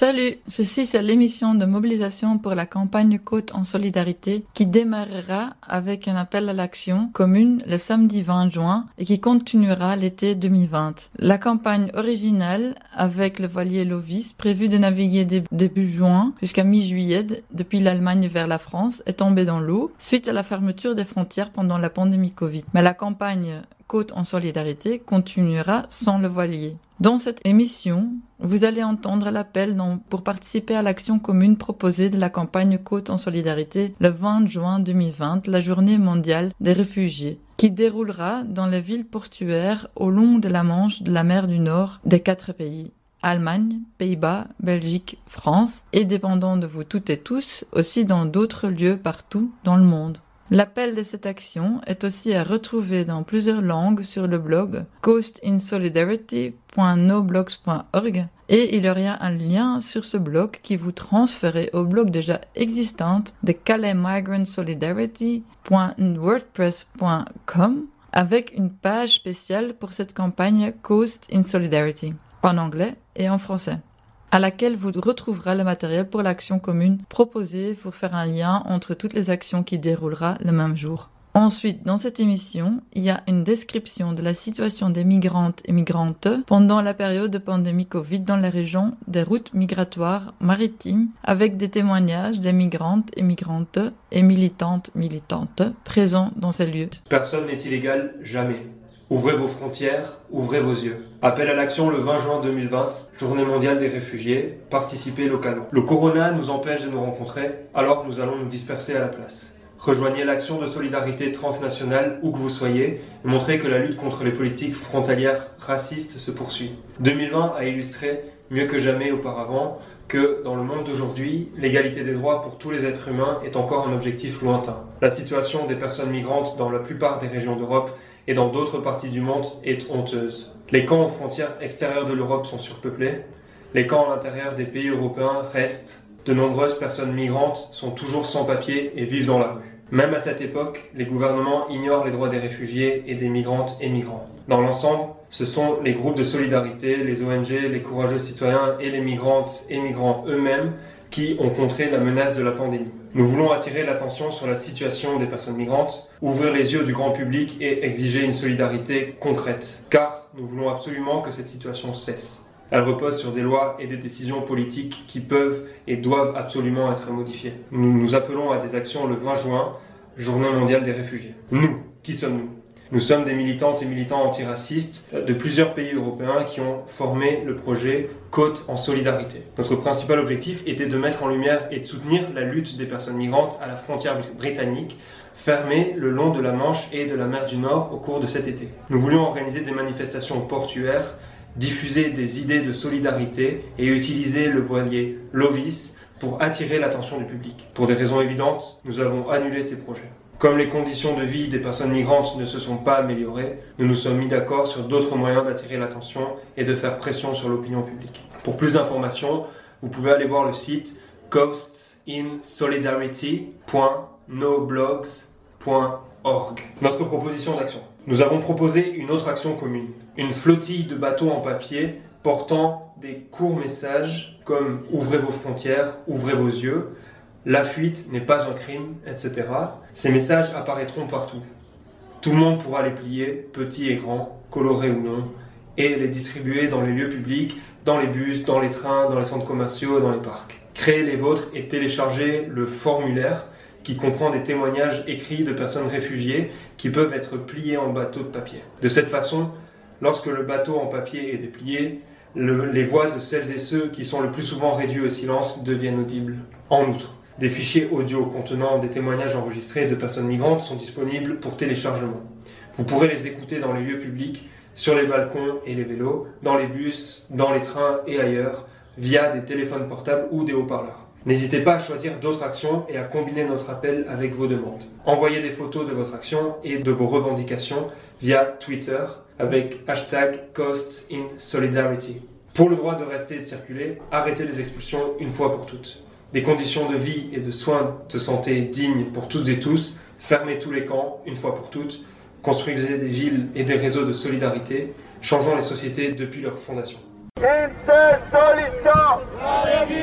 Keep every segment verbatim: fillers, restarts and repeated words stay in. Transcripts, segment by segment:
Salut, ceci c'est l'émission de mobilisation pour la campagne Côte en solidarité qui démarrera avec un appel à l'action commune le samedi vingt juin et qui continuera l'été deux mille vingt. La campagne originale avec le voilier Lovis prévu de naviguer dé- début juin jusqu'à mi-juillet depuis l'Allemagne vers la France est tombée dans l'eau suite à la fermeture des frontières pendant la pandémie Covid. Mais la campagne Côte en solidarité continuera sans le voilier. Dans cette émission, vous allez entendre l'appel non, pour participer à l'action commune proposée de la campagne Côte en solidarité le vingt juin deux mille vingt, la journée mondiale des réfugiés, qui déroulera dans les villes portuaires au long de la Manche de la mer du Nord des quatre pays. Allemagne, Pays-Bas, Belgique, France, et dépendant de vous toutes et tous, aussi dans d'autres lieux partout dans le monde. L'appel de cette action est aussi à retrouver dans plusieurs langues sur le blog coast in solidarity point noblogs point org et il y aura un lien sur ce blog qui vous transférera au blog déjà existant de calais migrant solidarity point wordpress point com avec une page spéciale pour cette campagne Coast in Solidarity en anglais et en français, à laquelle vous retrouverez le matériel pour l'action commune proposée pour faire un lien entre toutes les actions qui déroulera le même jour. Ensuite, dans cette émission, il y a une description de la situation des migrantes et migrantes pendant la période de pandémie Covid dans la région des routes migratoires maritimes avec des témoignages des migrantes et migrantes et militantes militantes présents dans ces lieux. Personne n'est illégal, jamais. Ouvrez vos frontières, ouvrez vos yeux. Appel à l'action le vingt juin deux mille vingt, journée mondiale des réfugiés, participez localement. Le corona nous empêche de nous rencontrer, alors nous allons nous disperser à la place. Rejoignez l'action de solidarité transnationale où que vous soyez et montrez que la lutte contre les politiques frontalières racistes se poursuit. deux mille vingt a illustré, mieux que jamais auparavant, que dans le monde d'aujourd'hui, l'égalité des droits pour tous les êtres humains est encore un objectif lointain. La situation des personnes migrantes dans la plupart des régions d'Europe et dans d'autres parties du monde est honteuse. Les camps aux frontières extérieures de l'Europe sont surpeuplés, les camps à l'intérieur des pays européens restent, de nombreuses personnes migrantes sont toujours sans papier et vivent dans la rue. Même à cette époque, les gouvernements ignorent les droits des réfugiés et des migrantes et migrants. Dans l'ensemble, ce sont les groupes de solidarité, les O N G, les courageux citoyens et les migrantes et migrants eux-mêmes qui ont contré la menace de la pandémie. Nous voulons attirer l'attention sur la situation des personnes migrantes, ouvrir les yeux du grand public et exiger une solidarité concrète. Car nous voulons absolument que cette situation cesse. Elle repose sur des lois et des décisions politiques qui peuvent et doivent absolument être modifiées. Nous nous appelons à des actions le vingt juin, journée mondiale des réfugiés. Nous, qui sommes-nous ? Nous sommes des militantes et militants antiracistes de plusieurs pays européens qui ont formé le projet Côte en solidarité. Notre principal objectif était de mettre en lumière et de soutenir la lutte des personnes migrantes à la frontière britannique, fermée le long de la Manche et de la mer du Nord au cours de cet été. Nous voulions organiser des manifestations portuaires, diffuser des idées de solidarité et utiliser le voilier Lovis pour attirer l'attention du public. Pour des raisons évidentes, nous avons annulé ces projets. Comme les conditions de vie des personnes migrantes ne se sont pas améliorées, nous nous sommes mis d'accord sur d'autres moyens d'attirer l'attention et de faire pression sur l'opinion publique. Pour plus d'informations, vous pouvez aller voir le site coast in solidarity point noblogs point org. Notre proposition d'action. Nous avons proposé une autre action commune. Une flottille de bateaux en papier portant des courts messages comme « Ouvrez vos frontières, ouvrez vos yeux », la fuite n'est pas un crime, et cetera. Ces messages apparaîtront partout. Tout le monde pourra les plier, petits et grands, colorés ou non, et les distribuer dans les lieux publics, dans les bus, dans les trains, dans les centres commerciaux et dans les parcs. Créez les vôtres et téléchargez le formulaire qui comprend des témoignages écrits de personnes réfugiées qui peuvent être pliés en bateaux de papier. De cette façon, lorsque le bateau en papier est déplié, le, les voix de celles et ceux qui sont le plus souvent réduits au silence deviennent audibles. En outre, des fichiers audio contenant des témoignages enregistrés de personnes migrantes sont disponibles pour téléchargement. Vous pourrez les écouter dans les lieux publics, sur les balcons et les vélos, dans les bus, dans les trains et ailleurs, via des téléphones portables ou des haut-parleurs. N'hésitez pas à choisir d'autres actions et à combiner notre appel avec vos demandes. Envoyez des photos de votre action et de vos revendications via Twitter avec hashtag Coast in Solidarity. Pour le droit de rester et de circuler, arrêtez les expulsions une fois pour toutes. Des conditions de vie et de soins de santé dignes pour toutes et tous, fermez tous les camps une fois pour toutes, construisez des villes et des réseaux de solidarité, changeons les sociétés depuis leur fondation. Une seule solution, la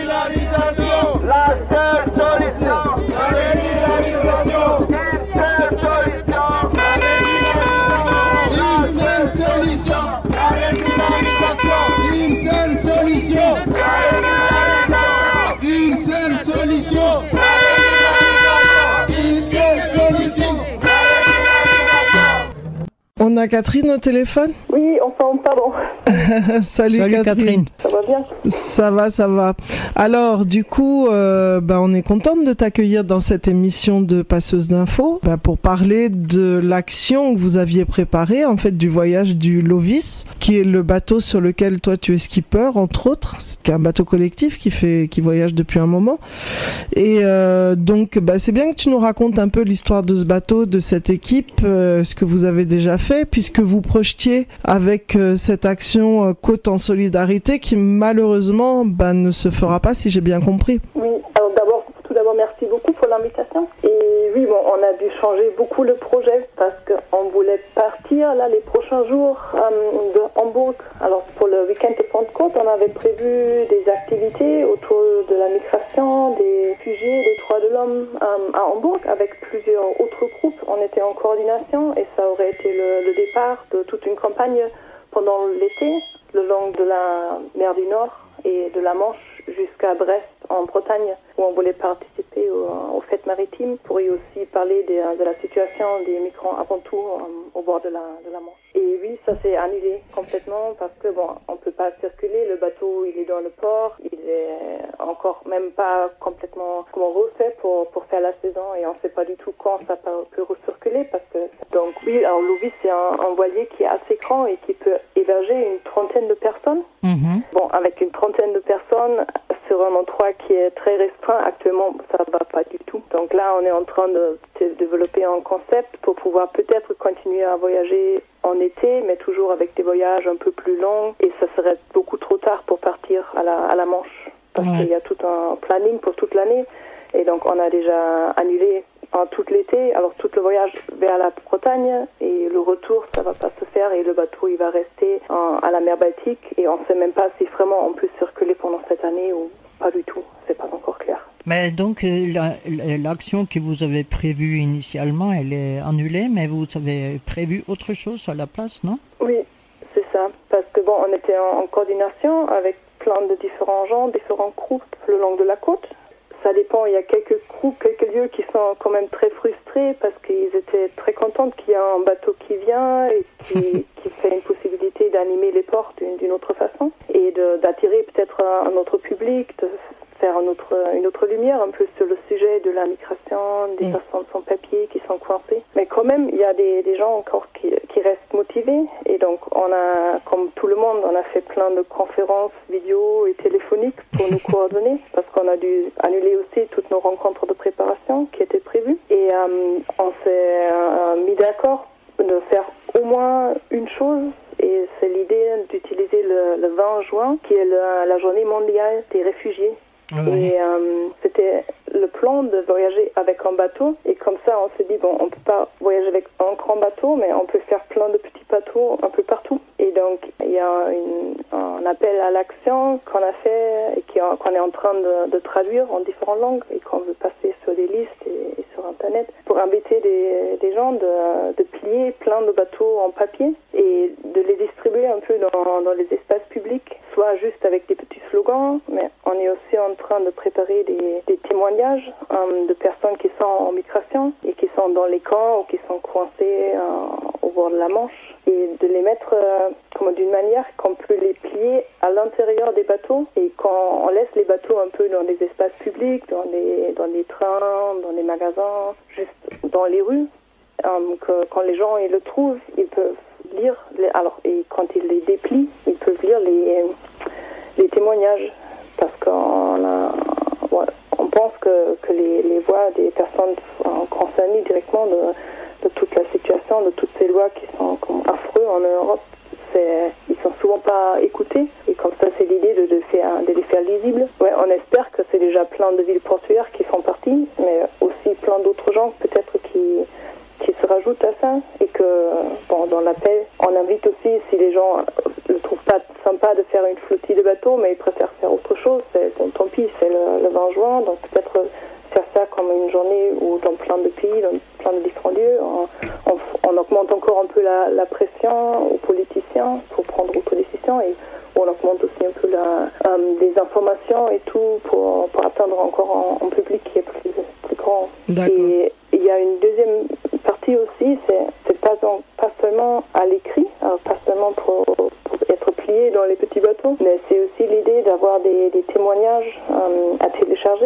On a Catherine au téléphone ? Oui, enfin, pardon. Salut, Salut Catherine. Catherine. Ça va bien ? Ça va, ça va. Alors, du coup, euh, bah, on est contente de t'accueillir dans cette émission de Passeuse d'infos bah, pour parler de l'action que vous aviez préparée, en fait, du voyage du Lovis, qui est le bateau sur lequel toi tu es skipper, entre autres. C'est un bateau collectif qui fait, qui voyage depuis un moment. Et euh, donc, bah, c'est bien que tu nous racontes un peu l'histoire de ce bateau, de cette équipe, euh, ce que vous avez déjà fait, puisque vous projetiez avec euh, cette action euh, Côte en solidarité qui malheureusement bah, ne se fera pas, si j'ai bien compris. Oui, alors d'abord, tout d'abord, merci beaucoup pour l'invitation. Et oui, bon, on a dû changer beaucoup le projet parce qu'on voulait partir là les prochains jours euh, de Hambourg. Alors pour le week-end de Pentecôte, on avait prévu des activités autour de la migration, des réfugiés, des droits de l'homme euh, à Hambourg avec plusieurs autres groupes. On était en coordination et ça aurait été le, le départ de toute une campagne pendant l'été, le long de la mer du Nord et de la Manche jusqu'à Brest en Bretagne, où on voulait participer aux, aux fêtes maritimes pour y aussi parler de, de la situation des migrants avant tout au bord de la, de la Manche. Et oui, ça s'est annulé complètement parce que bon, on peut pas circuler, le bateau il est dans le port, il est encore même pas complètement comment refait pour, pour faire la saison et on sait pas du tout quand ça peut recirculer parce que donc oui, alors Lovis c'est un, un voilier qui est assez grand et qui peut héberger une trentaine de personnes. Mm-hmm. Bon, avec une trentaine de personnes sur un endroit qui est très restreint, actuellement ça va pas du tout. Donc là on est en train de, de développer un concept pour pouvoir peut-être continuer à voyager en été, mais toujours avec des voyages un peu plus longs. Et ça serait beaucoup trop tard pour partir à la, à la Manche, parce ouais. qu'il y a tout un planning pour toute l'année. Et donc, on a déjà annulé en tout l'été, alors tout le voyage vers la Bretagne. Et le retour, ça va pas se faire. Et le bateau, il va rester en, à la mer Baltique. Et on sait même pas si vraiment on peut circuler pendant cette année ou pas du tout. C'est pas encore clair. Mais donc, la, l'action que vous avez prévue initialement, elle est annulée, mais vous avez prévu autre chose à la place, non ? Oui, c'est ça. Parce que bon, on était en, en coordination avec plein de différents gens, différents groupes le long de la côte. Ça dépend, il y a quelques groupes, quelques lieux qui sont quand même très frustrés parce qu'ils étaient très contents qu'il y ait un bateau qui vient et qui, qui fait une possibilité d'animer les ports d'une, d'une autre façon et de, d'attirer peut-être un autre public, de faire un autre, une autre lumière un peu sur le sujet de la migration, des mmh. personnes sans papier qui sont coincées. Mais quand même, il y a des, des gens encore qui, qui restent motivés. Et donc, on a, comme tout le monde, on a fait plein de conférences vidéo et téléphoniques pour nous coordonner parce qu'on a dû annuler aussi toutes nos rencontres de préparation qui étaient prévues. Et euh, on s'est euh, mis d'accord de faire au moins une chose. Et c'est l'idée d'utiliser le, le vingt juin, qui est le, la journée mondiale des réfugiés. Oui. Et euh, c'était le plan de voyager avec un bateau. Et comme ça, on s'est dit, bon, on peut pas voyager avec un grand bateau, mais on peut faire plein de petits bateaux un peu partout. Et donc, il y a une, un appel à l'action qu'on a fait et qui, qu'on est en train de, de traduire en différentes langues et qu'on veut passer sur des listes et, et sur Internet pour inviter des, des gens de, de plier plein de bateaux en papier et de les distribuer un peu dans, dans les espaces publics, soit juste avec des petits slogans, mais on est aussi en train de préparer des, des témoignages euh, de personnes qui sont en migration et qui sont dans les camps ou qui sont coincées euh, au bord de la Manche et de les mettre euh, comme d'une manière qu'on peut les plier à l'intérieur des bateaux et quand on laisse les bateaux un peu dans des espaces publics, dans des, dans des trains, dans des magasins, juste dans les rues, euh, que quand les gens ils le trouvent, ils peuvent lire, les, alors et quand ils les déplient, ils peuvent lire les, les témoignages parce qu'on a, ouais, on pense que, que les, les voix des personnes sont concernées directement de, de toute la situation, de toutes ces lois qui sont comme affreux en Europe. C'est, ils sont souvent pas écoutés et comme ça c'est l'idée de, de, faire, de les faire lisibles. Ouais, on espère que c'est déjà plein de villes portuaires qui font partie, mais aussi plein d'autres gens peut-être qui qui se rajoutent à ça et que bon, dans l'appel on invite aussi si les gens ne trouvent pas sympa de faire une flottille de bateaux mais ils préfèrent faire autre chose, c'est, bon, tant pis c'est le, le vingt juin donc peut-être faire ça comme une journée où dans plein de pays, dans plein de différents lieux on, on, on augmente encore un peu la, la pression aux politiciens pour prendre autres décisions et on augmente aussi un peu la, euh, des informations et tout pour, pour atteindre encore un, un public qui est plus, plus D'accord. Et il y a une deuxième partie aussi, c'est, c'est pas, en, pas seulement aller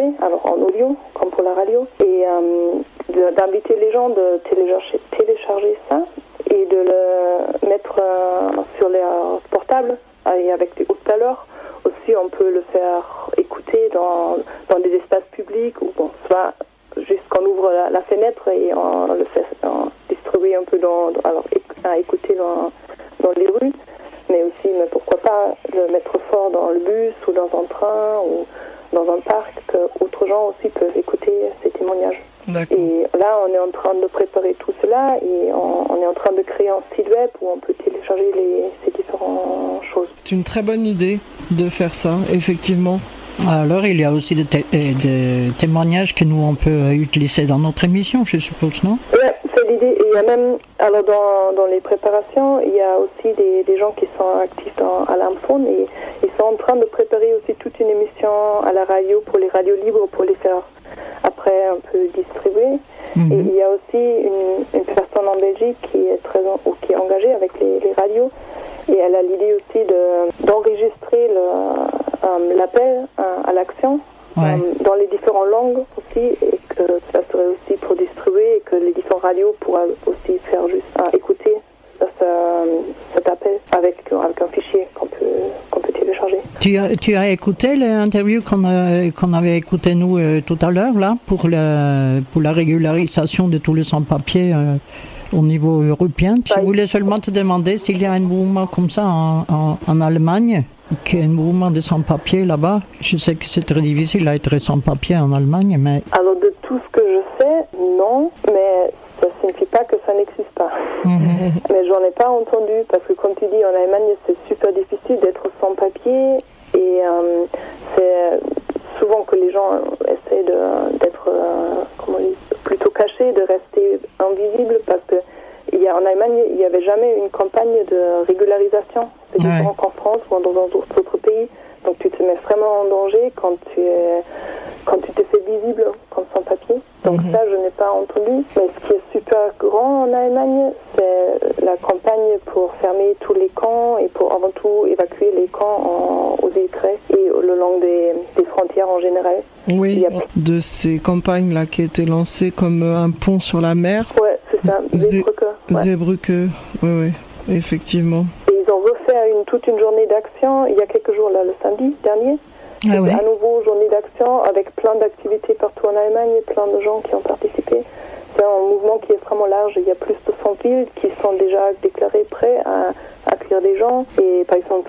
télécharger, alors en audio, comme pour la radio, et euh, d'inviter les gens de télécharger, télécharger ça et de le mettre euh, sur les portables et avec des hautes valeurs. Aussi, on peut le faire écouter dans, dans des espaces publics ou bon, soit juste qu'on ouvre la, la fenêtre et on le fait on distribuer un peu dans, dans alors à écouter dans, dans les rues, mais aussi, mais pourquoi pas le mettre fort dans le bus ou dans un train ou dans un parc, que d'autres gens aussi peuvent écouter ces témoignages. D'accord. Et là, on est en train de préparer tout cela et on, on est en train de créer un site web où on peut télécharger les, ces différentes choses. C'est une très bonne idée de faire ça, effectivement. Alors, il y a aussi des, té- des témoignages que nous, on peut utiliser dans notre émission, je suppose, non? Oui, c'est l'idée. Et il y a même, alors dans, dans les préparations, il y a aussi des, des gens qui sont actifs dans Alarmphone et ils sont en train de préparer aussi toute une émission à la radio pour les radios libres pour les faire après un peu distribuer. Mm-hmm. Et il y a aussi une, une personne en Belgique qui est très ou qui est engagée avec les, les radios et elle a l'idée aussi de d'enregistrer le, euh, l'appel euh, à l'action ouais. euh, dans les différentes langues aussi et que ça serait aussi pour distribuer et que les différentes radios pourraient aussi faire juste euh, écouter ça, ça, cet appel avec, avec un fichier qu'on peut, qu'on peut télécharger. Tu as, tu as écouté l'interview qu'on, a, qu'on avait écouté nous euh, tout à l'heure là pour, le, pour la régularisation de tous les sans-papiers euh, au niveau européen. Je voulais seulement te demander s'il y a un mouvement comme ça en, en, en Allemagne, qu'il y a un mouvement de sans-papiers là-bas. Je sais que c'est très difficile d'être sans-papiers en Allemagne, mais... Alors de tout ce que je sais, non, mais ça ne signifie pas que ça n'existe pas. Mmh. Mais j'en ai pas entendu, parce que comme tu dis, en Allemagne, c'est super difficile d'être sans-papier, et euh, c'est souvent que les gens essaient de, d'être euh, comment on dit, plutôt cachés, de rester invisibles, parce que il y a, en Allemagne, il n'y avait jamais une campagne de régularisation. C'est ouais. différent qu'en France ou dans d'autres pays. Donc tu te mets vraiment en danger quand tu es, quand tu te fais visible comme sans-papier. Donc mm-hmm. ça, je n'ai pas entendu. Mais ce qui est super grand en Allemagne, c'est la campagne pour fermer tous les camps et pour avant tout évacuer les camps en, aux Ukraine et le long des, des frontières en général. Oui, a... de ces campagnes-là qui étaient lancées comme un pont sur la mer. Ouais, c'est ça, Zeebrücke. Ouais. Zeebrücke, oui, oui, effectivement. Ils ont refait une, toute une journée d'action il y a quelques jours, là, le samedi dernier. Ah oui. À nouveau, journée d'action avec plein d'activités partout en Allemagne, plein de gens qui ont participé. C'est un mouvement qui est vraiment large. Il y a plus de cent villes qui sont déjà déclarées prêtes à, à accueillir des gens. Et par exemple,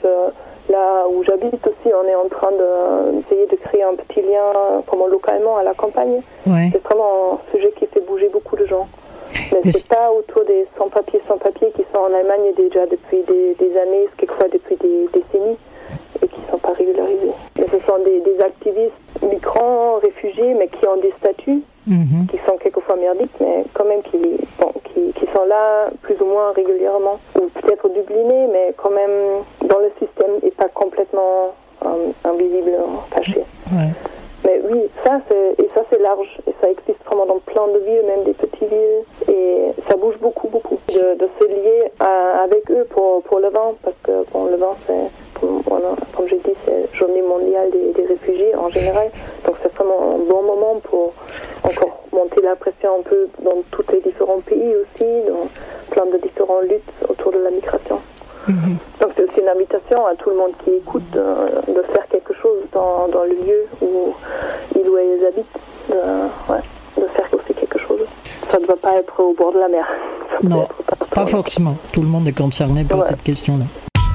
là où j'habite aussi, on est en train de, d'essayer de créer un petit lien comment, localement à la campagne. Ouais. C'est vraiment un sujet qui fait bouger beaucoup de gens. Mais c'est, c'est pas autour des sans-papiers, sans-papiers qui sont en Allemagne déjà depuis des, des années, quelquefois depuis des décennies, et qui ne sont pas régularisés. Mais ce sont des, des activistes migrants, réfugiés, mais qui ont des statuts, mm-hmm. qui sont quelquefois merdiques, mais quand même qui, bon, qui, qui sont là plus ou moins régulièrement, ou peut-être dublinés, mais quand même dans le système et pas complètement euh, invisibles, cachés. Ouais. Mais oui, ça c'est, et ça c'est large, et ça existe vraiment dans plein de villes, même des petites villes, et ça bouge beaucoup, beaucoup, de, de se lier à, avec eux pour, pour le vin, parce que bon, le vin c'est, comme, voilà, comme j'ai dit, c'est journée mondiale des, des réfugiés en général, donc c'est vraiment un bon moment pour encore monter la pression un peu dans tous les différents pays aussi, dans plein de différentes luttes autour de la migration. Mmh. Donc c'est aussi une invitation à tout le monde qui écoute de, de faire quelque chose dans, dans le lieu où ils ou elles habitent, de, ouais, de faire aussi quelque chose. Ça ne doit pas être au bord de la mer. Ça non, pas, pas forcément. Tout le monde est concerné par ouais. cette question-là.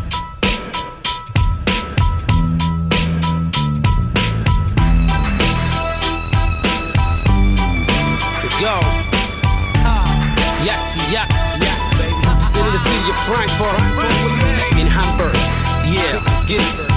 Let's go. Yaxi, Yaxi, Yaxi, baby. In the city of Frankfurt, in Hamburg, yeah, let's get it.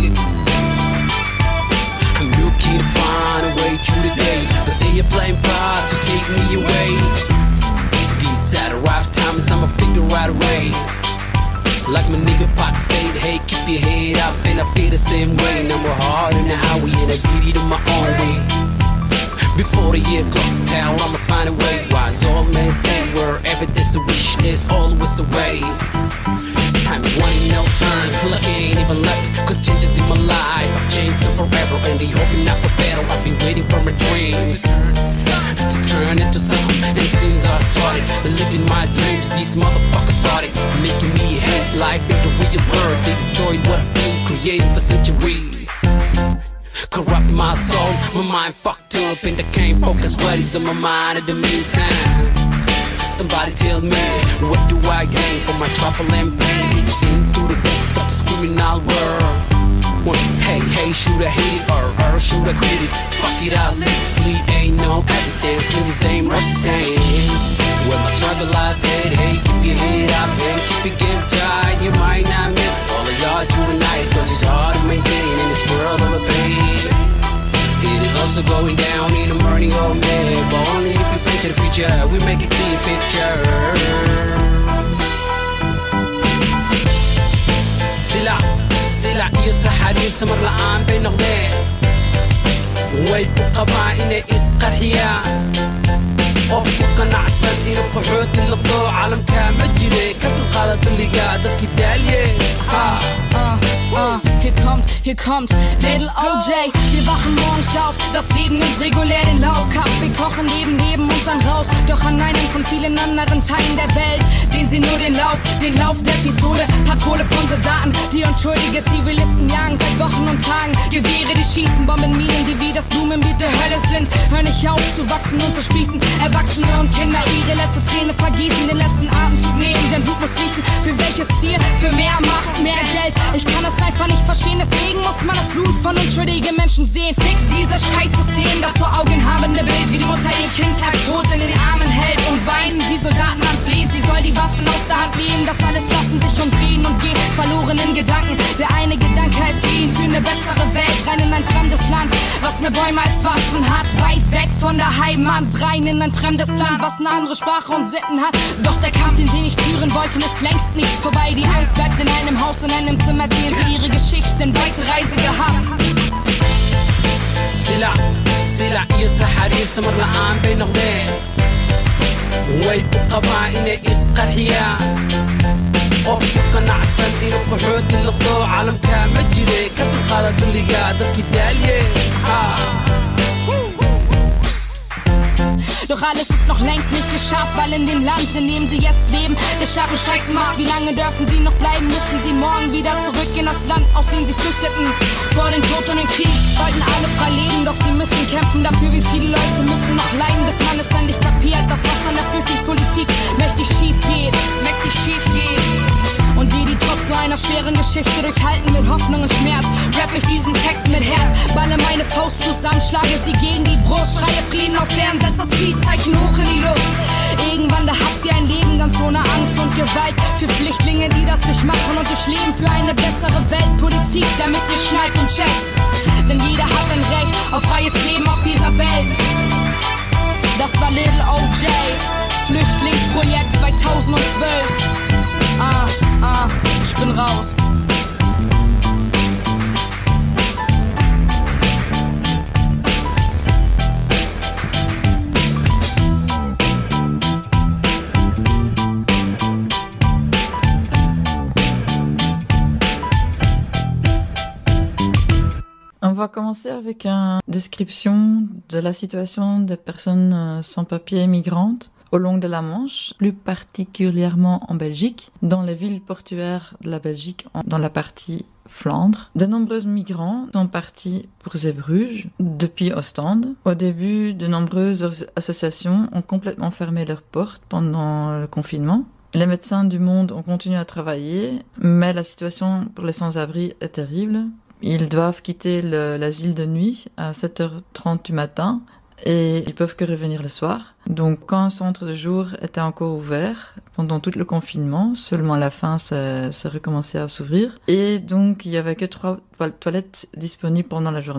I'm looking to find a way through the day. The airplane pass to take me away. These at arrive times, I'ma figure out a way. Like my nigga Pac said, hey, keep your head up, and I feel the same way. Now we're hard in the highway, and I get it on my own way. Before the year clock down, I must find a way. Wise old man said, wherever there's a wish, there's always a way. Time is one in no time, luck ain't even lucky, cause changes in my life, I've changed mixing forever and they hoping not for better. I've been waiting for my dreams to turn into something. And since I started living my dreams, these motherfuckers started making me hate life in the real world. They destroyed what I've been creating for centuries. Corrupt my soul, my mind fucked up and I can't focus what is on my mind in the meantime. Somebody tell me, what do I gain for my trouble and pain? Into the depth of this criminal world. Well, hey, hey, should I hate it or, or should I quit it? Fuck it, I'll live it, flee, ain't no evidence. Niggas, they ain't mercy, they when my struggle I said, hey, keep your head up and keep your game tight. You might not meet all of y'all through the night, cause it's hard to maintain in this world of a pain. It is also going down in the morning, oh man, but only if we venture the future, we make a clear picture. سلع سلع يسا حرير سمر لعام بين غدين ويبقى معنا إسقر حيان قفل قناعسان إلى قحوت النقضو عالم كامل جري كتل قادة اللي قادت كداليه ها Uh, hier kommt, hier kommt Little O J. Wir wachen morgens auf, das Leben nimmt regulär den Lauf. Kaffee kochen, leben, leben und dann raus. Doch an einem von vielen anderen Teilen der Welt sehen sie nur den Lauf, den Lauf der Pistole. Patrouille von Soldaten, die unschuldige Zivilisten jagen seit Wochen und Tagen. Gewehre, die schießen, Bombenminen, die wie das Blumenbeet der Hölle sind. Hör nicht auf zu wachsen und zu spießen. Erwachsene und Kinder ihre letzte Träne vergießen. Den letzten Atemzug nehmen, denn Blut muss fließen. Für welches Ziel? Für mehr Macht, mehr Geld. Ich kann es einfach nicht verstehen, deswegen muss man das Blut von unschuldigen Menschen sehen. Fick dieses Scheißsystem, das vor Augen habende Bild, wie die Mutter ihr Kind halb tot in den Armen hält und weinen die Soldaten anfleht. Sie soll die Waffen aus der Hand nehmen, das alles lassen sich umdrehen und gehen verloren in Gedanken. Der eine Gedanke heißt fliehen für eine bessere Welt, rein in ein fremdes Land, was mehr Bäume als Waffen hat, weit weg von der Heimat, rein in ein fremdes Land, was eine andere Sprache und Sitten hat. Doch der Kampf, den sie nicht führen wollten, ist längst nicht vorbei. Die Angst bleibt in einem Haus, in einem Zimmer, erzählen sie ihre Geschichten, weite Reise gehabt. سلع سلع يسا حرير سمر لعام بين غدين ويبقى معنا إسقر حيان قفل قناعسان إلى قحوت النقضو عالم كامل جري كتل قادة اللي قادت كداليه ها Doch alles ist noch längst nicht geschafft, weil in dem Land, in dem sie jetzt leben, der Staat Scheiße macht. Wie lange dürfen sie noch bleiben? Müssen sie morgen wieder zurück in das Land, aus dem sie flüchteten? Vor dem Tod und dem Krieg wollten alle frei leben, doch sie müssen kämpfen dafür. Wie viele Leute müssen noch leiden, bis man es endlich kapiert, dass was an der Flüchtlingspolitik mächtig schief geht, mächtig schief geht. Und die, die trotz so einer schweren Geschichte durchhalten mit Hoffnung und Schmerz, rapp ich diesen Text mit Herz, balle meine Faust zusammen, schlage sie gegen die Brust, schreie Frieden auf Fern, setz das Peace-Zeichen hoch in die Luft. Irgendwann, da habt ihr ein Leben ganz ohne Angst und Gewalt, für Flüchtlinge, die das durchmachen und durchleben, für eine bessere Weltpolitik, damit ihr schnallt und checkt. Denn jeder hat ein Recht auf freies Leben auf dieser Welt. Das war Little O J, Flüchtlingsprojekt zweitausendzwölf. Ah, ah, ich bin raus. On va commencer avec une description de la situation des personnes sans papier migrantes au long de la Manche, plus particulièrement en Belgique, dans les villes portuaires de la Belgique, dans la partie Flandre. De nombreux migrants sont partis pour Zeebrugge depuis Ostende. Au début, de nombreuses associations ont complètement fermé leurs portes pendant le confinement. Les médecins du monde ont continué à travailler, mais la situation pour les sans-abri est terrible. Ils doivent quitter le, l'asile de nuit à sept heures trente du matin et ils peuvent que revenir le soir. Donc quand un centre de jour était encore ouvert pendant tout le confinement, seulement à la fin ça, ça recommençait à s'ouvrir. Et donc il n'y avait que trois toilettes disponibles pendant la journée.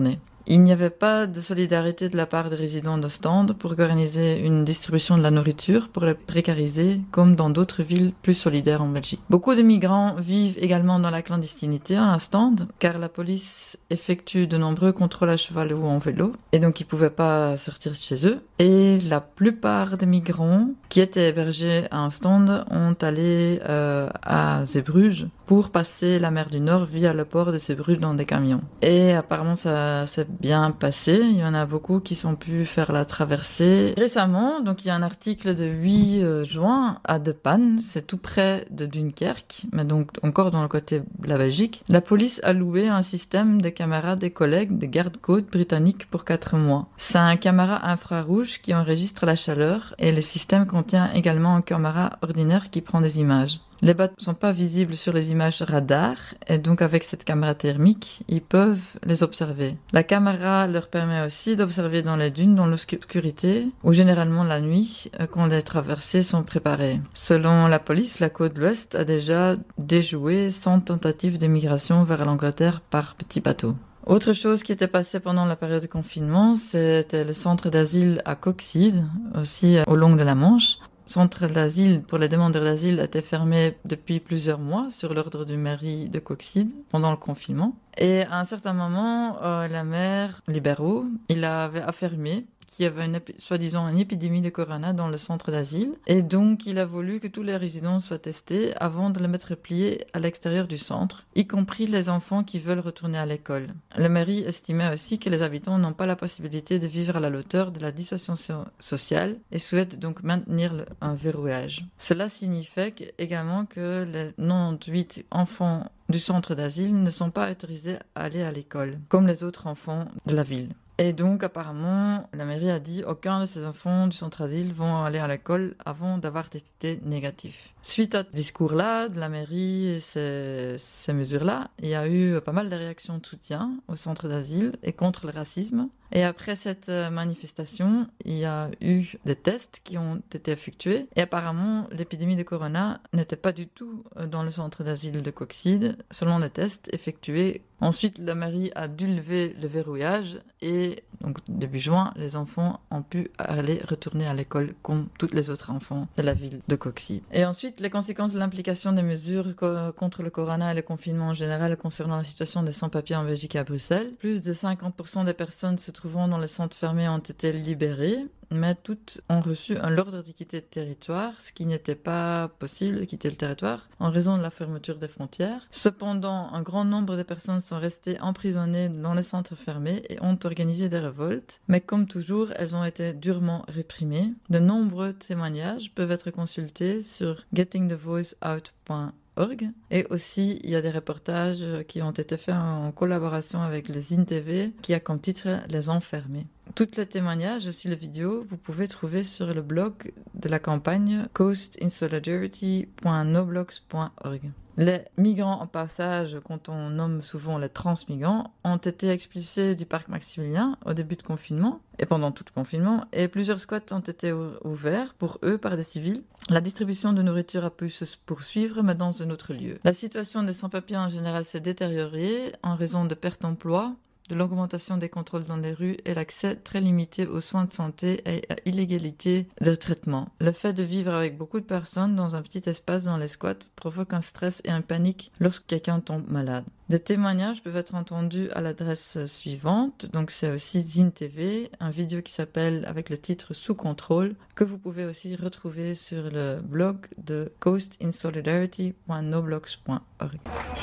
Il n'y avait pas de solidarité de la part des résidents d'Ostende pour organiser une distribution de la nourriture pour les précariser, comme dans d'autres villes plus solidaires en Belgique. Beaucoup de migrants vivent également dans la clandestinité en Ostende, car la police effectue de nombreux contrôles à cheval ou en vélo, et donc ils ne pouvaient pas sortir de chez eux. Et la plupart des migrants qui étaient hébergés à Ostende ont allé euh, à Zeebrugge pour passer la mer du Nord via le port de Zeebrugge dans des camions. Et apparemment ça s'est bien passé, il y en a beaucoup qui sont pu faire la traversée. Récemment, donc il y a un article de huit juin à De Panne, c'est tout près de Dunkerque, mais donc encore dans le côté de la Belgique. La police a loué un système de caméras des collègues des gardes-côtes britanniques pour quatre mois. C'est un caméra infrarouge qui enregistre la chaleur et le système contient également un caméra ordinaire qui prend des images. Les bateaux ne sont pas visibles sur les images radar et donc avec cette caméra thermique, ils peuvent les observer. La caméra leur permet aussi d'observer dans les dunes, dans l'obscurité ou généralement la nuit quand les traversées sont préparées. Selon la police, la côte de l'Ouest a déjà déjoué cent tentatives de migration vers l'Angleterre par petits bateaux. Autre chose qui était passée pendant la période de confinement, c'était le centre d'asile à Coxide, aussi au long de la Manche. Le centre d'asile pour les demandeurs d'asile était fermé depuis plusieurs mois sur l'ordre du mairie de Coxide pendant le confinement. Et à un certain moment, euh, la maire Libéraux, il avait affirmé qu'il y avait une épi- soi-disant une épidémie de corona dans le centre d'asile. Et donc, il a voulu que tous les résidents soient testés avant de les mettre pliés à l'extérieur du centre, y compris les enfants qui veulent retourner à l'école. La mairie estimait aussi que les habitants n'ont pas la possibilité de vivre à la hauteur de la distanciation sociale et souhaite donc maintenir le, un verrouillage. Cela signifiait que, également que les quatre-vingt-dix-huit enfants du centre d'asile ne sont pas autorisés à aller à l'école, comme les autres enfants de la ville. Et donc, apparemment, la mairie a dit aucun de ces enfants du centre d'asile vont aller à l'école avant d'avoir testé négatif. Suite à ce discours-là, de la mairie et ces, ces mesures-là, il y a eu pas mal de réactions de soutien au centre d'asile et contre le racisme. Et après cette manifestation, il y a eu des tests qui ont été effectués. Et apparemment, l'épidémie de corona n'était pas du tout dans le centre d'asile de Coxide, selon les tests effectués. Ensuite, la mairie a dû lever le verrouillage et donc début juin, les enfants ont pu aller retourner à l'école comme tous les autres enfants de la ville de Coxide. Et ensuite, les conséquences de l'implication des mesures co- contre le corona et le confinement en général concernant la situation des sans-papiers en Belgique et à Bruxelles. Plus de cinquante pour cent des personnes se trouvant dans les centres fermés ont été libérées, mais toutes ont reçu un ordre de quitter le territoire, ce qui n'était pas possible de quitter le territoire en raison de la fermeture des frontières. Cependant, un grand nombre de personnes sont restées emprisonnées dans les centres fermés et ont organisé des révoltes, mais comme toujours, elles ont été durement réprimées. De nombreux témoignages peuvent être consultés sur getting the voice out point org et aussi il y a des reportages qui ont été faits en collaboration avec le Zine T V qui a comme titre Les Enfermés. Tous les témoignages, aussi les vidéos, vous pouvez trouver sur le blog de la campagne coast in solidarity point noblogs point org. Les migrants en passage, quand on nomme souvent les transmigrants, ont été expulsés du parc Maximilien au début de confinement et pendant tout le confinement, et plusieurs squats ont été ouverts pour eux par des civils. La distribution de nourriture a pu se poursuivre, mais dans un autre lieu. La situation des sans-papiers en général s'est détériorée en raison de pertes d'emploi, de l'augmentation des contrôles dans les rues et l'accès très limité aux soins de santé et à l'illégalité de traitement. Le fait de vivre avec beaucoup de personnes dans un petit espace dans les squats provoque un stress et un panique lorsque quelqu'un tombe malade. Des témoignages peuvent être entendus à l'adresse suivante, donc c'est aussi Zine T V, un vidéo qui s'appelle avec le titre Sous contrôle, que vous pouvez aussi retrouver sur le blog de coast in solidarity point noblogs point org.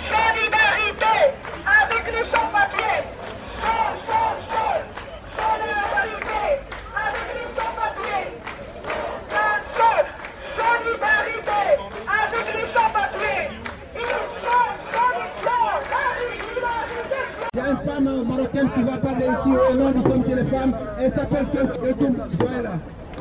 Solidarité avec les sans-papiers. Il y a une femme marocaine qui va parler ici au nom du comité des femmes. Elle s'appelle Keltoum Zoéla.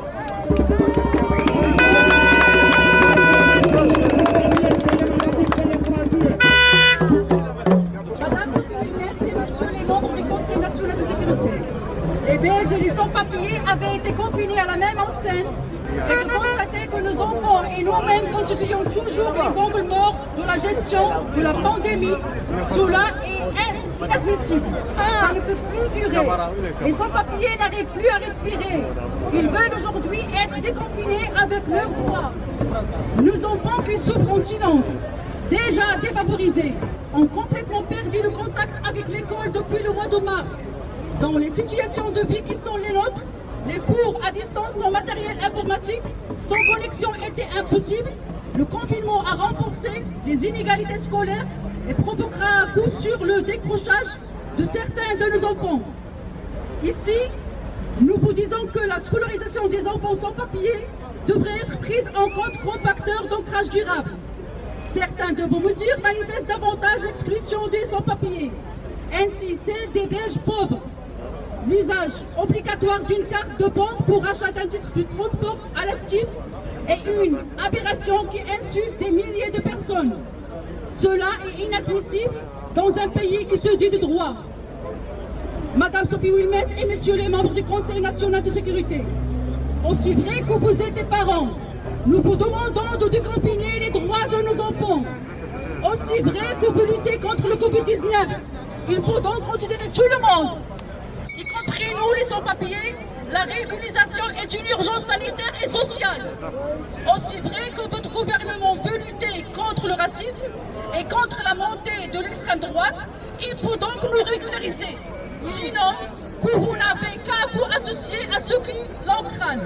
Madame Dupuy, merci monsieur les membres du Conseil national de sécurité. Les Belges et les sans-papiers avaient été confinés à la même enseigne et de constater constater que nos enfants et nous-mêmes constituons toujours les angles morts de la gestion de la pandémie. Cela est inadmissible. Ça ne peut plus durer. Les sans-papiers n'arrivent plus à respirer. Ils veulent aujourd'hui être déconfinés avec leur voix. Nos enfants qui souffrent en silence, déjà défavorisés, ont complètement perdu le contact avec l'école depuis le mois de mars. Dans les situations de vie qui sont les nôtres, les cours à distance sans matériel informatique, sans connexion étaient impossibles. Le confinement a renforcé les inégalités scolaires et provoquera à coup sûr le décrochage de certains de nos enfants. Ici, nous vous disons que la scolarisation des enfants sans papiers devrait être prise en compte comme facteur d'ancrage durable. Certaines de vos mesures manifestent davantage l'exclusion des sans-papiers, ainsi celle des Belges pauvres. L'usage obligatoire d'une carte de banque pour achat d'un titre de transport à la Style est une aberration qui insulte des milliers de personnes. Cela est inadmissible dans un pays qui se dit de droit. Madame Sophie Wilmès et messieurs les membres du Conseil national de sécurité, aussi vrai que vous êtes des parents, nous vous demandons de déconfiner les droits de nos enfants. Aussi vrai que vous luttez contre le covid dix-neuf, il faut donc considérer tout le monde, y compris nous les sans-papiers. La régularisation est une urgence sanitaire et sociale. Aussi vrai que votre gouvernement veut lutter contre le racisme et contre la montée de l'extrême droite, il faut donc nous régulariser. Sinon, que vous n'avez qu'à vous associer à ceux qui l'encadrent.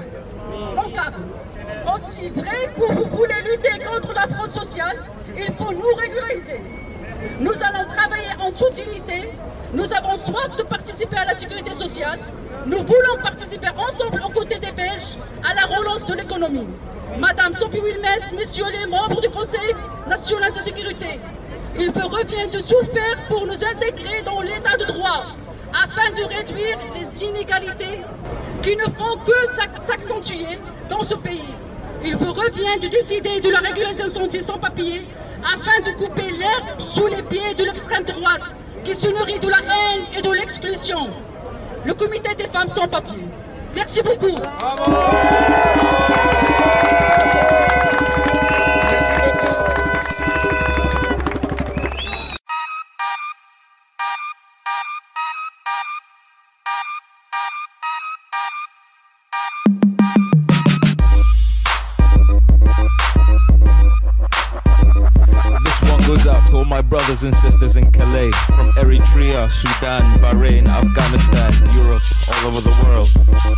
Aussi vrai que vous voulez lutter contre la fraude sociale, il faut nous régulariser. Nous allons travailler en toute unité. Nous avons soif de participer à la sécurité sociale. Nous voulons participer ensemble aux côtés des Belges à la relance de l'économie. Madame Sophie Wilmès, messieurs les membres du Conseil national de sécurité, il vous revient de tout faire pour nous intégrer dans l'état de droit afin de réduire les inégalités qui ne font que s'accentuer dans ce pays. Il vous revient de décider de la régularisation des sans-papiers afin de couper l'herbe sous les pieds de l'extrême droite qui se nourrit de la haine et de l'exclusion. Le comité des femmes sans papiers. Merci beaucoup. To all my brothers and sisters in Calais, from Eritrea, Sudan, Bahrain, Afghanistan, Europe, all over the world.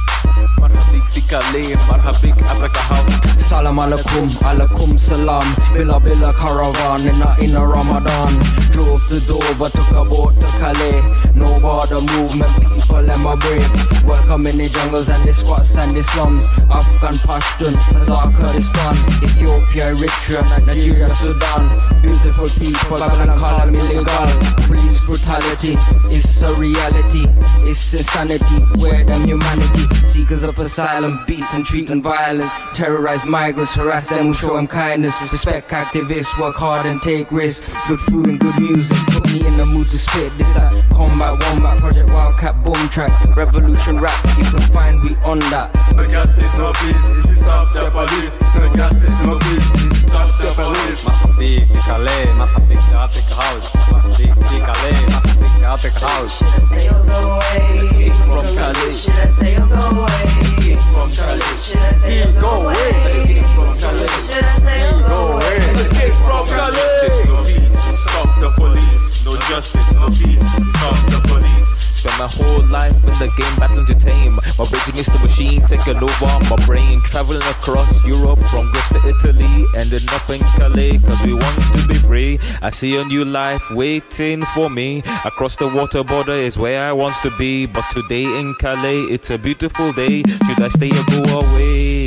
Marhabik fi Calais, marhabik Africa House. Salam alaikum, alaikum salam. Bila bila caravan in a, in a Ramadan. Drove to Dover, took a boat to Calais. No border movement, people am a brave. Welcome in the jungles and the squats and the slums. Afghan, Pashtun, Hazar, Kurdistan, Ethiopia, Eritrea, Nigeria, Sudan. Beautiful people, Babylon call them illegal. Police brutality, it's a reality. It's insanity, where them humanity. Seekers of asylum, beat and treat and violence. Terrorize migrants, harass them who show them kindness. Respect activists, work hard and take risks. Good food and good music, put me in the mood to spit. This that combat, wombat, Project Wildcat, boom track. Revolution rap, you can find we on that. No justice, no peace, it's to stop the police. No justice, no peace, it's to stop the police. Marhabik fi Calais, marhabik fi Africa House. Marhabik fi Calais, marhabik fi Africa House. Should I say you'll go away? Escape from Calais. Should I say you'll go away? Escape from Calais. Should I say you'll go away? Escape from Calais. Should I say you'll go away? Escape from Calais. No peace, stop the police. No justice, no peace, stop the police. Spent my whole life in the game battling to tame. My raging is the machine taking over my brain. Traveling across Europe from Greece to Italy. Ending up in Calais cause we want to be free. I see a new life waiting for me. Across the water border is where I want to be. But today in Calais it's a beautiful day. Should I stay or go away?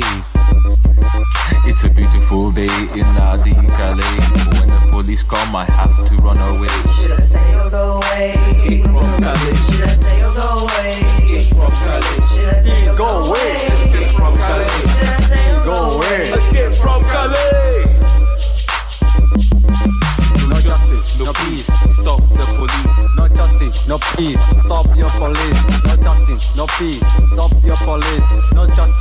It's a beautiful day in Nadi, Calais. But when the police come, I have to run away. Should I say you'll go away? Escape from Calais. Should I say you'll go away? Escape from Calais. Should I say you'll Go go away. away? Escape from Calais. Should I say you'll Go go away. away? Escape from Calais. No justice, no peace, stop the police. No justice, no peace, stop your police. No justice, no peace, stop your police. No justice,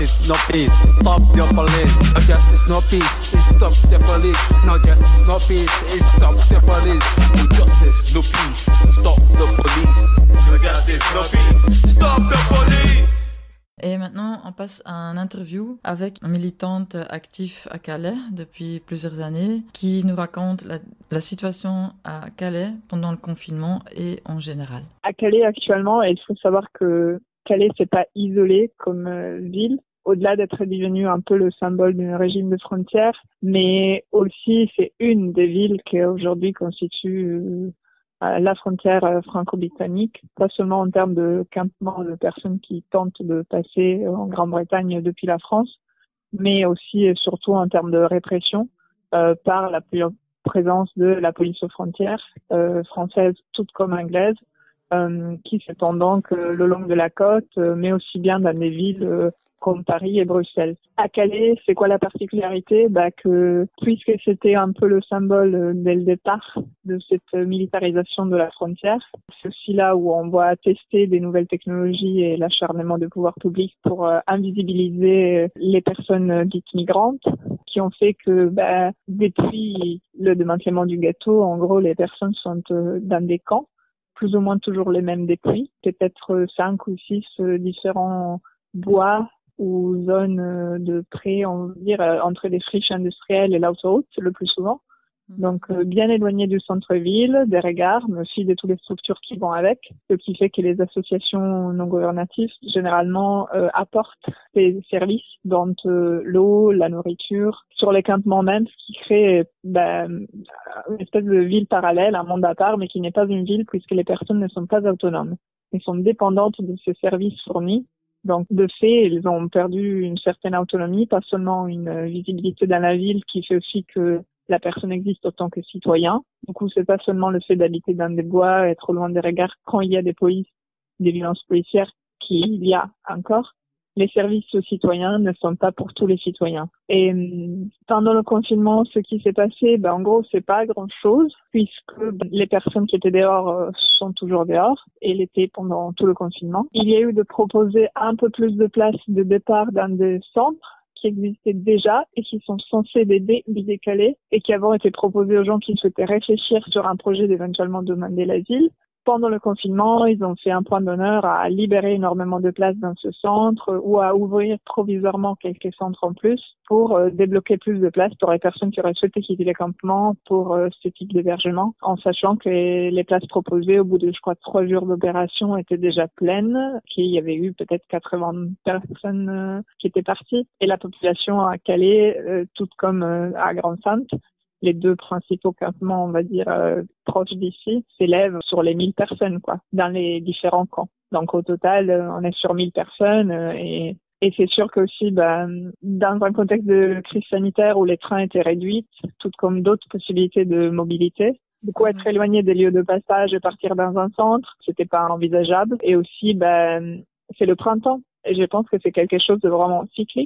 justice, no peace. Stop the police. No justice, no peace. Stop the police. No justice, no peace. Stop the police. No justice, no peace. Stop the police. No justice, no peace. Stop the police. Et maintenant, on passe à une interview avec une militante active à Calais depuis plusieurs années qui nous raconte la, la situation à Calais pendant le confinement et en général. À Calais actuellement, il faut savoir que Calais, c'est pas isolé comme euh, ville, au-delà d'être devenu un peu le symbole d'un régime de frontières, mais aussi c'est une des villes qui aujourd'hui constitue euh, la frontière franco-britannique, pas seulement en termes de campement de personnes qui tentent de passer en Grande-Bretagne depuis la France, mais aussi et surtout en termes de répression euh, par la présence de la police aux frontières euh, française, toute comme anglaise, euh, qui s'étend donc euh, le long de la côte, euh, mais aussi bien dans des villes euh, comme Paris et Bruxelles. À Calais, c'est quoi la particularité? Bah que puisque c'était un peu le symbole euh, dès le départ de cette militarisation de la frontière, c'est aussi là où on voit tester des nouvelles technologies et l'acharnement de pouvoir public pour euh, invisibiliser les personnes dites migrantes, qui ont fait que bah, depuis le démantèlement du ghetto, en gros, les personnes sont euh, dans des camps, plus ou moins toujours les mêmes depuis, peut-être cinq ou six euh, différents bois ou zones de pré, on va dire, entre les friches industrielles et l'autoroute, le plus souvent. Donc, euh, bien éloigné du centre-ville, des regards, mais aussi de toutes les structures qui vont avec, ce qui fait que les associations non gouvernatives, généralement, euh, apportent des services, dont euh, l'eau, la nourriture, sur les campements même, ce qui crée ben, une espèce de ville parallèle, un monde à part, mais qui n'est pas une ville puisque les personnes ne sont pas autonomes. Elles sont dépendantes de ces services fournis. Donc, de fait, ils ont perdu une certaine autonomie, pas seulement une visibilité dans la ville qui fait aussi que la personne existe autant que citoyen. Du coup, c'est pas seulement le fait d'habiter dans des bois, être loin des regards quand il y a des polices, des violences policières, qu'il y a encore. Les services aux citoyens ne sont pas pour tous les citoyens. Et pendant le confinement, ce qui s'est passé, ben, en gros, c'est pas grand-chose, puisque les personnes qui étaient dehors euh, sont toujours dehors, et l'été pendant tout le confinement. Il y a eu de proposer un peu plus de places de départ dans des centres qui existaient déjà et qui sont censés aider du décalé et qui avaient été proposés aux gens qui souhaitaient réfléchir sur un projet d'éventuellement demander l'asile. Pendant le confinement, ils ont fait un point d'honneur à libérer énormément de places dans ce centre ou à ouvrir provisoirement quelques centres en plus pour euh, débloquer plus de places pour les personnes qui auraient souhaité quitter les campements pour euh, ce type d'hébergement, en sachant que les, les places proposées au bout de, je crois, trois jours d'opération étaient déjà pleines, qu'il y avait eu peut-être quatre-vingts personnes euh, qui étaient parties. Et la population à Calais, euh, toute comme euh, à Grande-Sainte, les deux principaux campements, on va dire, euh, proches d'ici, s'élèvent sur les mille personnes, quoi, dans les différents camps. Donc, au total, euh, on est sur mille personnes euh, et, et c'est sûr que aussi, bah, dans un contexte de crise sanitaire où les trains étaient réduits, tout comme d'autres possibilités de mobilité, du coup, être éloigné des lieux de passage et partir dans un centre, c'était pas envisageable. Et aussi, bah, c'est le printemps. Et je pense que c'est quelque chose de vraiment cyclique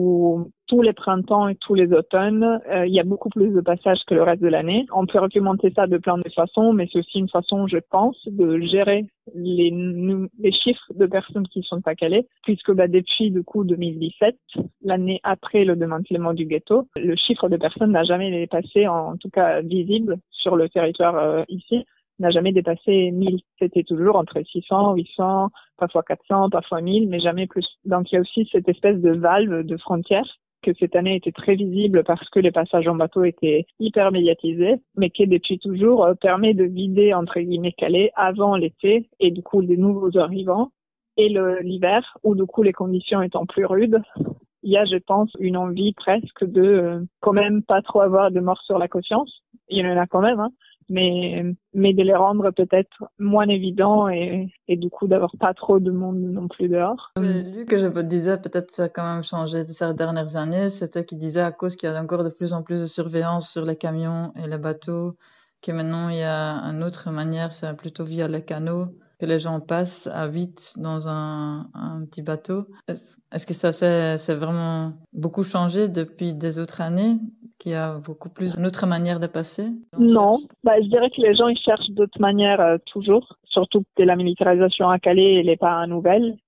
où tous les printemps et tous les automnes, euh, il y a beaucoup plus de passages que le reste de l'année. On peut argumenter ça de plein de façons, mais c'est aussi une façon, je pense, de gérer les, les chiffres de personnes qui sont à Calais, puisque bah, depuis du coup deux mille dix-sept, l'année après le démantèlement du ghetto, le chiffre de personnes n'a jamais dépassé, en, en tout cas visible sur le territoire euh, ici, n'a jamais dépassé mille. C'était toujours entre six cents, huit cents, parfois quatre cents, parfois mille, mais jamais plus. Donc il y a aussi cette espèce de valve de frontière que cette année était très visible parce que les passages en bateau étaient hyper médiatisés, mais qui depuis toujours euh, permet de vider entre guillemets Calais avant l'été et du coup les nouveaux arrivants et le, l'hiver où du coup les conditions étant plus rudes. Il y a, je pense, une envie presque de euh, quand même pas trop avoir de morts sur la conscience. Il y en a quand même, hein. Mais, mais de les rendre peut-être moins évidents et, et du coup d'avoir pas trop de monde non plus dehors. J'ai lu que je disais, peut-être ça a quand même changé ces dernières années, c'était qu'il disait à cause qu'il y a encore de plus en plus de surveillance sur les camions et les bateaux, que maintenant il y a une autre manière, c'est plutôt via les canaux, que les gens passent à vite dans un, un petit bateau. Est-ce, est-ce que ça s'est, c'est vraiment beaucoup changé depuis des autres années? Qu'il y a beaucoup plus une autre manière de passer? Non, bah, je dirais que les gens ils cherchent d'autres manières euh, toujours, surtout que la militarisation à Calais elle n'est pas nouvelle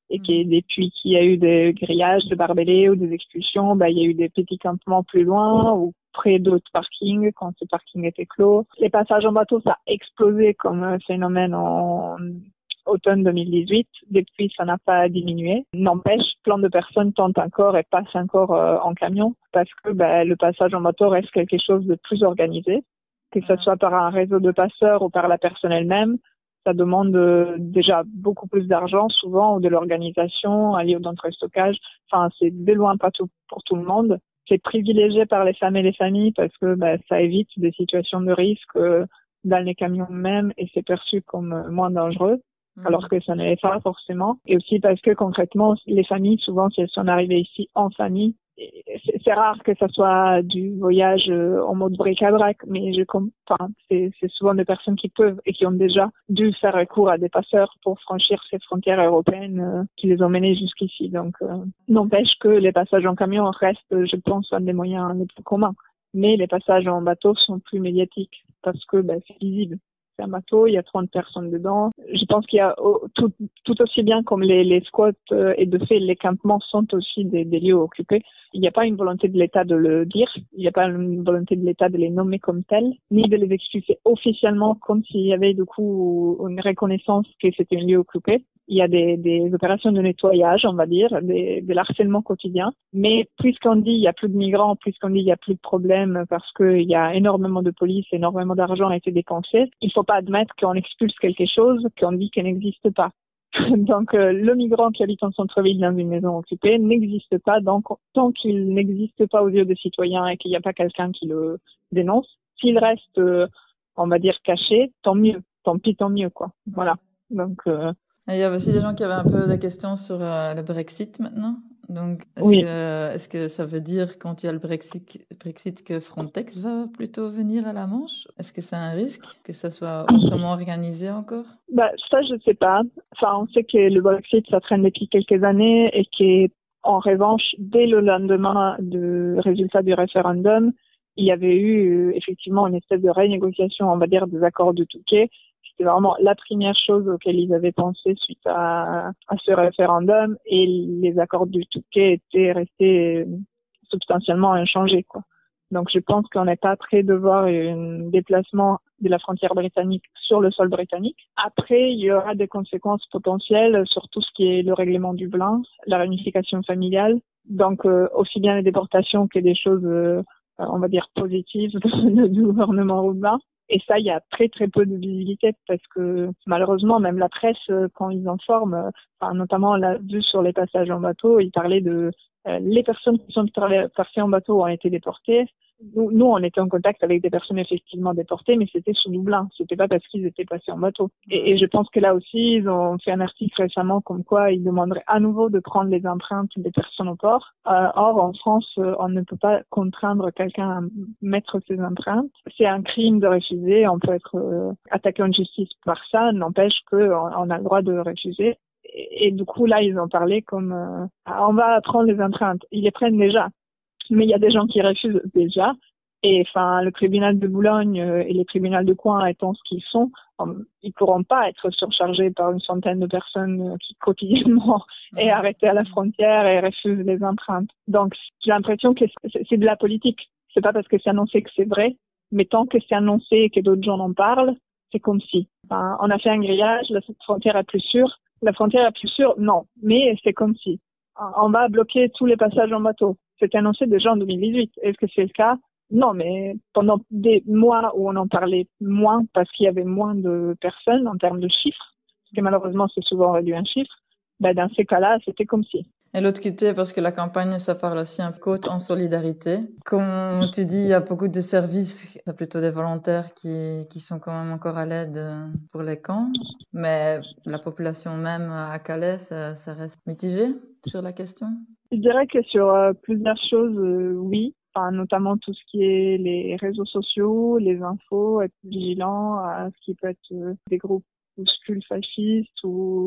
et qui, depuis qu'il y a eu des grillages de barbelés ou des expulsions, bah, il y a eu des petits campements plus loin ou près d'autres parkings quand ces parkings étaient clos. Les passages en bateau, ça a explosé comme phénomène en automne deux mille dix-huit. Depuis, ça n'a pas diminué. N'empêche, plein de personnes tentent encore et passent encore euh, en camion parce que bah, le passage en bateau reste quelque chose de plus organisé, que ce soit par un réseau de passeurs ou par la personne elle-même. Ça demande euh, déjà beaucoup plus d'argent souvent ou de l'organisation, un lieu d'entrestockage. Enfin, c'est de loin pas tout pour tout le monde. C'est privilégié par les femmes et les familles parce que bah, ça évite des situations de risque euh, dans les camions même et c'est perçu comme euh, moins dangereux, mmh. alors que ça ne l'est pas forcément. Et aussi parce que concrètement, les familles, souvent, si elles sont arrivées ici en famille, c'est rare que ça soit du voyage en mode bric-à-brac, mais je enfin, c'est, c'est souvent des personnes qui peuvent et qui ont déjà dû faire recours à des passeurs pour franchir ces frontières européennes euh, qui les ont menés jusqu'ici. Donc, euh, n'empêche que les passages en camion restent, je pense, un des moyens les plus communs. Mais les passages en bateau sont plus médiatiques parce que ben, c'est visible. Un bateau, il y a trente personnes dedans. Je pense qu'il y a tout, tout aussi bien comme les, les squats euh, et de fait les campements sont aussi des, des lieux occupés. Il n'y a pas une volonté de l'État de le dire, il n'y a pas une volonté de l'État de les nommer comme tels, ni de les expliquer officiellement comme s'il y avait du coup une reconnaissance que c'était un lieu occupé. Il y a des, des opérations de nettoyage, on va dire, des, de l'harcèlement quotidien. Mais puisqu'on dit il y a plus de migrants, puisqu'on dit il y a plus de problèmes parce qu'il y a énormément de police, énormément d'argent a été dépensé, il faut pas admettre qu'on expulse quelque chose qu'on dit qu'elle n'existe pas. Donc euh, le migrant qui habite en centre-ville dans une maison occupée n'existe pas donc, tant qu'il n'existe pas aux yeux des citoyens et qu'il n'y a pas quelqu'un qui le dénonce. S'il reste, euh, on va dire, caché, tant mieux. Tant pis, tant mieux, quoi. Voilà. Donc... Euh, Il y a aussi des gens qui avaient un peu des questions sur euh, le Brexit maintenant. Donc, est-ce, oui. que, est-ce que ça veut dire, quand il y a le Brexit, Brexit, que Frontex va plutôt venir à la Manche? Est-ce que c'est un risque que ça soit autrement organisé encore? Bah, ça, je ne sais pas. Enfin, on sait que le Brexit, ça traîne depuis quelques années et qu'en revanche, dès le lendemain du résultat du référendum, il y avait eu euh, effectivement une espèce de renégociation, on va dire, des accords de Touquet. C'était vraiment la première chose auquel ils avaient pensé suite à, à ce référendum et les accords du Touquet étaient restés substantiellement inchangés, quoi. Donc je pense qu'on n'est pas prêt de voir un déplacement de la frontière britannique sur le sol britannique. Après, il y aura des conséquences potentielles sur tout ce qui est le règlement Dublin, la réunification familiale. Donc euh, aussi bien les déportations que des choses, euh, on va dire, positives du gouvernement roumain. Et ça, il y a très très peu de visibilité parce que malheureusement, même la presse, quand ils informent, enfin, notamment on l'a vu sur les passages en bateau, ils parlaient de euh, les personnes qui sont passées en bateau ont été déportées. Nous, nous, on était en contact avec des personnes effectivement déportées, mais c'était sous Dublin. C'était pas parce qu'ils étaient passés en bateau. Et, et je pense que là aussi, ils ont fait un article récemment comme quoi ils demanderaient à nouveau de prendre les empreintes des personnes au port. Euh, or, en France, on ne peut pas contraindre quelqu'un à mettre ses empreintes. C'est un crime de refuser. On peut être euh, attaqué en justice par ça. N'empêche qu'on on a le droit de refuser. Et, et du coup, là, ils ont parlé comme euh, on va prendre les empreintes. Ils les prennent déjà. Mais il y a des gens qui refusent déjà. Et enfin, le tribunal de Boulogne euh, et les tribunaux de Coin étant ce qu'ils sont, um, ils pourront pas être surchargés par une centaine de personnes euh, qui quotidiennement est arrêtées à la frontière et refusent les empreintes. Donc, j'ai l'impression que c'est, c'est de la politique. C'est pas parce que c'est annoncé que c'est vrai, mais tant que c'est annoncé et que d'autres gens en parlent, c'est comme si. Enfin, on a fait un grillage, la frontière est plus sûre. La frontière est plus sûre, non. Mais c'est comme si. On va bloquer tous les passages en bateau. C'était annoncé déjà en deux mille dix-huit. Est-ce que c'est le cas? Non, mais pendant des mois où on en parlait moins parce qu'il y avait moins de personnes en termes de chiffres, parce que malheureusement c'est souvent réduit un chiffre, ben dans ces cas-là, c'était comme si. Et l'autre côté, parce que la campagne, ça parle aussi un côte en solidarité. Comme tu dis, il y a beaucoup de services, c'est plutôt des volontaires qui, qui sont quand même encore à l'aide pour les camps. Mais la population même à Calais, ça, ça reste mitigé sur la question. Je dirais que sur euh, plusieurs choses, euh, oui. Enfin, notamment tout ce qui est les réseaux sociaux, les infos, être vigilant à ce qui peut être euh, des groupuscules fascistes ou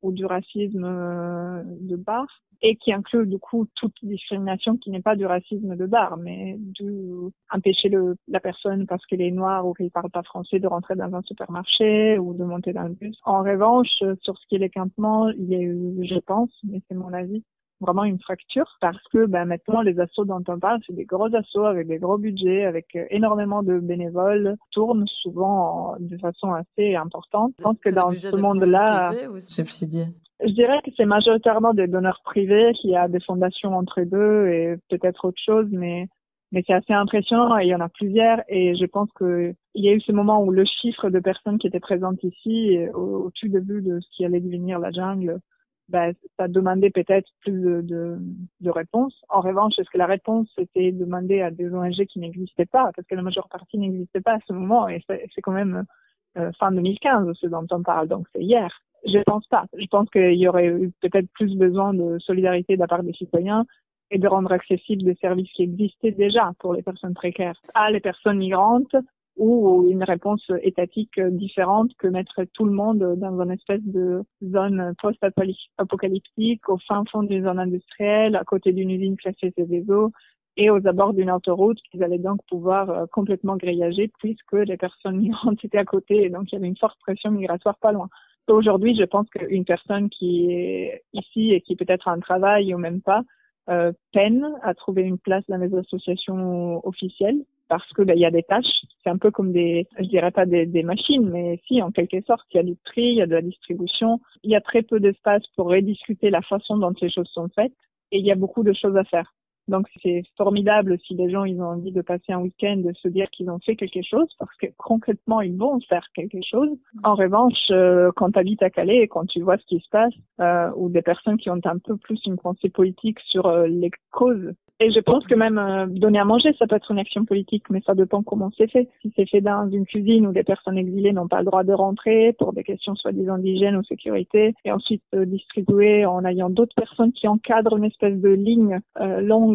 ou du racisme euh, de bar, et qui inclut du coup toute discrimination qui n'est pas du racisme de bar, mais du empêcher le, la personne parce qu'elle est noire ou qu'elle parle pas français de rentrer dans un supermarché ou de monter dans le bus. En revanche, sur ce qui est les campements, il y a eu, je pense, mais c'est mon avis, vraiment une fracture parce que ben, maintenant les assos dont on parle, c'est des gros assos avec des gros budgets, avec euh, énormément de bénévoles, tournent souvent en, de façon assez importante. Je pense que dans ce monde-là... Privé ou subsidié? Je dirais que c'est majoritairement des donneurs privés, qu'il y a des fondations entre les deux et peut-être autre chose, mais mais c'est assez impressionnant et il y en a plusieurs et je pense que il y a eu ce moment où le chiffre de personnes qui étaient présentes ici au, au tout début de ce qui allait devenir la jungle, ben, ça demandait peut-être plus de, de, de réponses. En revanche, est-ce que la réponse était demandée à des O N G qui n'existaient pas, parce que la majeure partie n'existait pas à ce moment et c'est, c'est quand même euh, fin deux mille quinze ce dont on parle, donc c'est hier. Je pense pas. Je pense qu'il y aurait eu peut-être plus besoin de solidarité de la part des citoyens et de rendre accessibles des services qui existaient déjà pour les personnes précaires à les personnes migrantes ou une réponse étatique différente que mettre tout le monde dans une espèce de zone post-apocalyptique au fin fond d'une zone industrielle, à côté d'une usine classée C V S O et aux abords d'une autoroute qu'ils allaient donc pouvoir complètement grillager puisque les personnes migrantes étaient à côté et donc il y avait une forte pression migratoire pas loin. Aujourd'hui, je pense qu'une personne qui est ici et qui peut-être a un travail ou même pas, euh, peine à trouver une place dans les associations officielles parce que ben, il y a des tâches. C'est un peu comme des, je dirais pas des, des machines, mais si, en quelque sorte, il y a du tri, il y a de la distribution. Il y a très peu d'espace pour rediscuter la façon dont les choses sont faites et il y a beaucoup de choses à faire. Donc c'est formidable si les gens ils ont envie de passer un week-end, de se dire qu'ils ont fait quelque chose, parce que concrètement ils vont faire quelque chose. En revanche, euh, quand tu habites à Calais et quand tu vois ce qui se passe, euh, ou des personnes qui ont un peu plus une pensée politique sur euh, les causes, et je pense que même euh, donner à manger, ça peut être une action politique, mais ça dépend comment c'est fait. Si c'est fait dans une cuisine où des personnes exilées n'ont pas le droit de rentrer pour des questions soi-disant d'hygiène ou sécurité, et ensuite euh, distribuer en ayant d'autres personnes qui encadrent une espèce de ligne euh, longue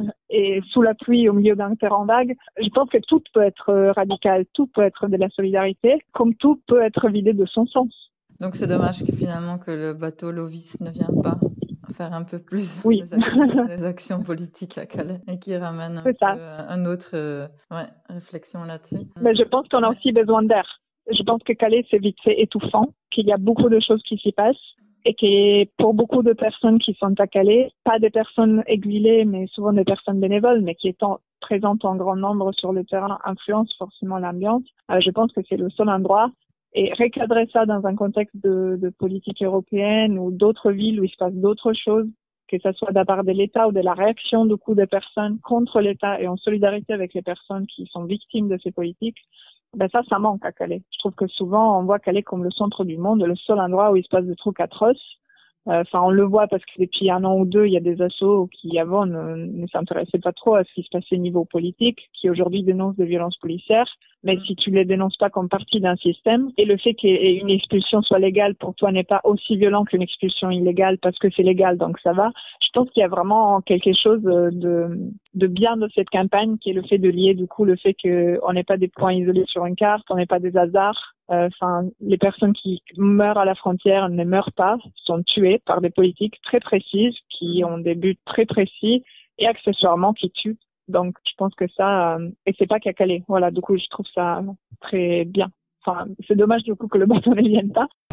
et sous la pluie au milieu d'un terrain vague, je pense que tout peut être radical, tout peut être de la solidarité, comme tout peut être vidé de son sens. Donc c'est dommage que finalement que le bateau Lovis ne vienne pas faire un peu plus oui. des, actions, des actions politiques à Calais et qui ramène un, peu, un autre euh, ouais, réflexion là-dessus. Mais je pense qu'on a aussi besoin d'air. Je pense que Calais c'est vite fait étouffant, qu'il y a beaucoup de choses qui s'y passent. Et que pour beaucoup de personnes qui sont à Calais, pas des personnes exilées, mais souvent des personnes bénévoles, mais qui étant présentes en grand nombre sur le terrain, influencent forcément l'ambiance. Euh, je pense que c'est le seul endroit. Et recadrer ça dans un contexte de, de politique européenne ou d'autres villes où il se passe d'autres choses, que ce soit de la part de l'État ou de la réaction de beaucoup de personnes contre l'État et en solidarité avec les personnes qui sont victimes de ces politiques, ben ça, ça manque à Calais. Je trouve que souvent, on voit Calais comme le centre du monde, le seul endroit où il se passe des trucs atroces. Enfin, euh, on le voit parce que depuis un an ou deux, il y a des assos qui avant ne, ne s'intéressaient pas trop à ce qui se passait au niveau politique, qui aujourd'hui dénoncent des violences policières. Mais si tu les dénonces pas comme partie d'un système, et le fait qu'une expulsion soit légale pour toi n'est pas aussi violent qu'une expulsion illégale parce que c'est légal, donc ça va. Je pense qu'il y a vraiment quelque chose de, de bien de cette campagne, qui est le fait de lier du coup le fait qu'on n'est pas des points isolés sur une carte, on n'est pas des hasards. Enfin, euh, les personnes qui meurent à la frontière ne meurent pas, sont tuées par des politiques très précises, qui ont des buts très précis et accessoirement qui tuent. Donc, je pense que ça, euh, et c'est pas qu'à Calais. Voilà, du coup, je trouve ça très bien. Enfin, c'est dommage du coup que le bateau ne vienne pas.